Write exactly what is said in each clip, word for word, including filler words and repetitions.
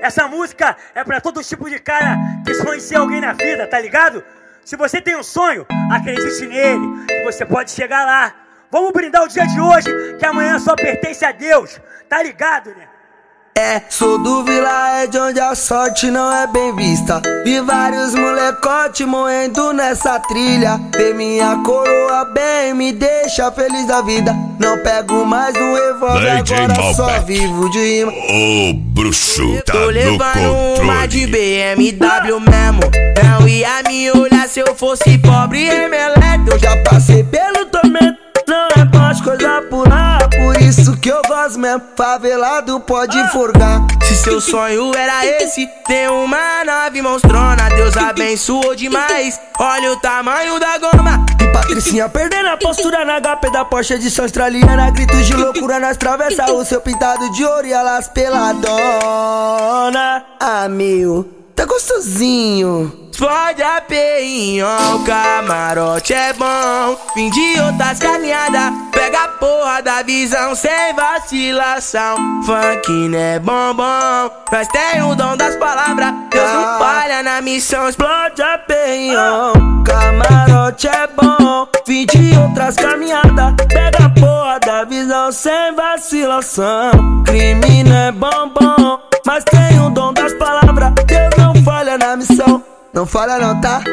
Essa música é pra todo tipo de cara que sonha em ser alguém na vida, tá ligado? Se você tem um sonho, acredite nele, que você pode chegar lá. Vamos brindar o dia de hoje, que amanhã só pertence a Deus, tá ligado, né? É, sou do Vila, é de onde a sorte não é bem vista. Vi vários molecote morrendo nessa trilha. Ver minha coroa bem, me deixa feliz da vida. Não pego mais um revólver, agora só vivo de rima. Ô, bruxo, tá Tô no levando uma de controle. B M W mesmo. Não ia me olhar se eu fosse pobre e remeleto. Eu já passei pelo tormento, não é mais coisa por lá. Por isso que eu gosto mesmo, favelado pode forgar. Se seu sonho era esse, ter uma nave monstrona, Deus abençoou demais, olha o tamanho da goma. E Patricinha perdendo a postura na H P da Porsche, edição australiana. Gritos de loucura, nós travessa o seu pintado de ouro e elas peladona. Ah, meu, tá gostosinho. Explode a peinho, o camarote é bom. Fim de outras caminhadas, pega a porra da visão sem vacilação. Funk é bombom, nós tem o dom das palavras, Deus não falha na missão. Explode a peinho, camarote é bom. Fim de outras caminhadas, pega a porra da visão sem vacilação. Crime não é bombom, mas tem o dom das palavras, Deus não falha na missão. Não falha não, tá?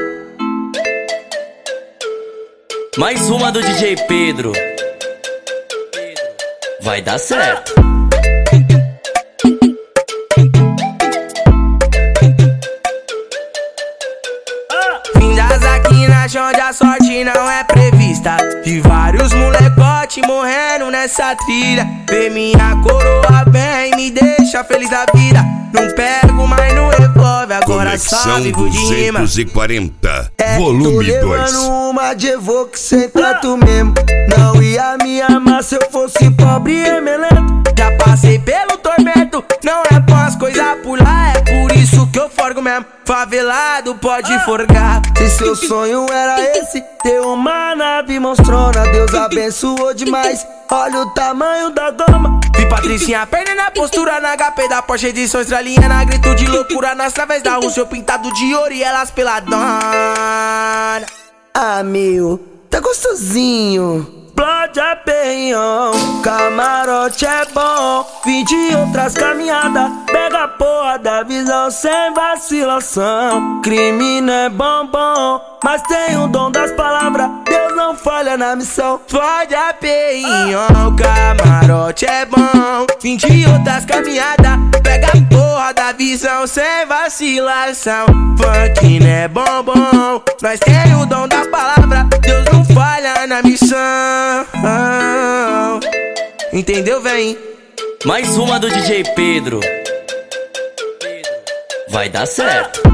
Mais uma do D J Pedro. Vai dar certo. Fim das aquinas onde a sorte não é prevista. Vi vários molecote morrendo nessa trilha. Ver minha coroa bem, me deixa feliz da vida. Não pego mais no revólver, agora só vivo de rima. duzentos e quarenta, É, volume tô dois. levando uma de Evoque sem trato mesmo. Não ia me amar se eu fosse pobre e remelento. Já passei pelo tormento, não é pós coisa por lá. É por isso que eu forgo mesmo, favelado pode forgar. Se seu sonho era esse, ter uma nave monstrona, Deus abençoou demais, olha o tamanho da goma. Vi Patricinha perdendo a postura na H P da Porsche, edição australiana. Grito de loucura nas traves da rua, seu pintado de ouro e elas peladona. Ah, meu, tá gostosinho. Explode a peinho, camarote é bom. Vim de outras caminhadas, pega a porra da visão sem vacilação. Crime não é bombom, mas tem o dom das palavras, Deus não falha na missão. Explode a peinho, camarote é bom. Vim de outras caminhadas, pega a porra da visão sem vacilação. Funk não é bombom, nós tem o dom da palavra, Deus não falha na missão. Entendeu, véi? Mais uma do D J Pedro. Vai dar certo.